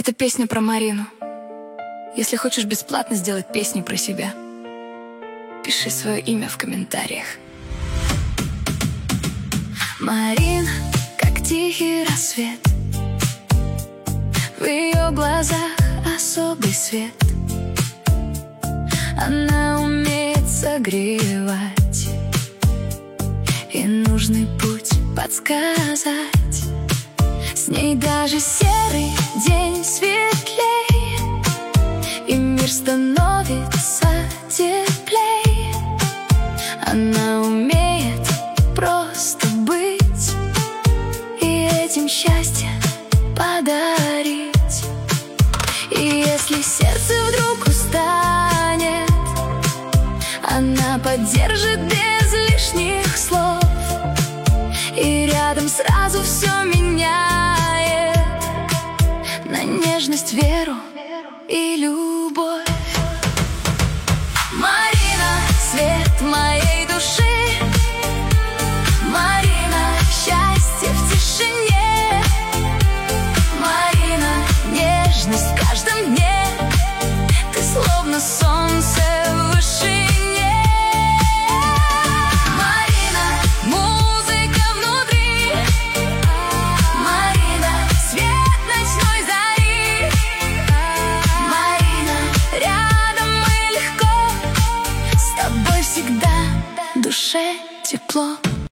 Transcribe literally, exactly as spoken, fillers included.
Это песня про Марину. Если хочешь бесплатно сделать песню про себя, пиши свое имя в комментариях. Марина, как тихий рассвет, в ее глазах особый свет. Она умеет согревать и нужный путь подсказать. С ней даже серый день светлей, и мир становится теплей. Она умеет просто быть и этим счастье подарить. И если сердце вдруг устанет, она поддержит без лишних слов, и рядом сразу все меняет на нежность, веру и любовь. Марина, свет моей души, Марина, счастье в тишине, Марина, нежность в каждом дне. Ты словно солнце в вышине. Марина, музыка внутри, Марина, свет ночной зари, Марина, рядом мы легко, с тобой всегда в душе тепло.